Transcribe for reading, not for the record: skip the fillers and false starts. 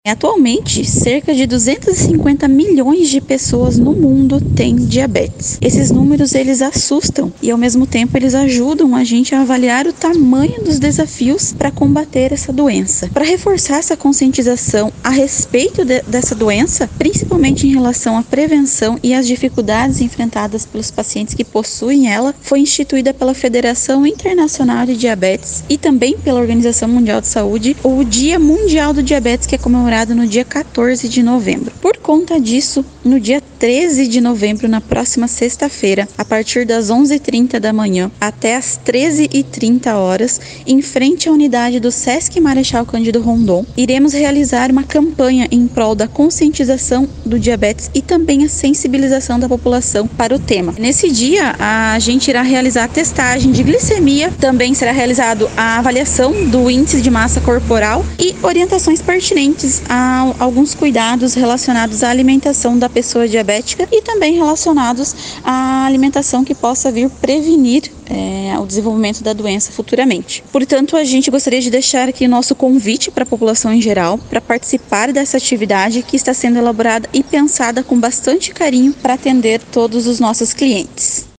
Atualmente, cerca de 250 milhões de pessoas no mundo têm diabetes. Esses números eles assustam e ao mesmo tempo eles ajudam a gente a avaliar o tamanho dos desafios para combater essa doença. Para reforçar essa conscientização a respeito dessa doença, principalmente em relação à prevenção e às dificuldades enfrentadas pelos pacientes que possuem ela, foi instituída pela Federação Internacional de Diabetes e também pela Organização Mundial de Saúde o Dia Mundial do Diabetes, que é comemorado no dia 14 de novembro. Por conta disso, no dia 13 de novembro, na próxima sexta-feira, a partir das 11h30 da manhã até as 13h30 horas, em frente à unidade do Sesc Marechal Cândido Rondon, iremos realizar uma campanha em prol da conscientização do diabetes e também a sensibilização da população para o tema. Nesse dia, a gente irá realizar a testagem de glicemia, também será realizado a avaliação do índice de massa corporal e orientações pertinentes a alguns cuidados relacionados à alimentação da pessoa diabética e também relacionados à alimentação que possa vir prevenir o desenvolvimento da doença futuramente. Portanto, a gente gostaria de deixar aqui o nosso convite para a população em geral para participar dessa atividade que está sendo elaborada e pensada com bastante carinho para atender todos os nossos clientes.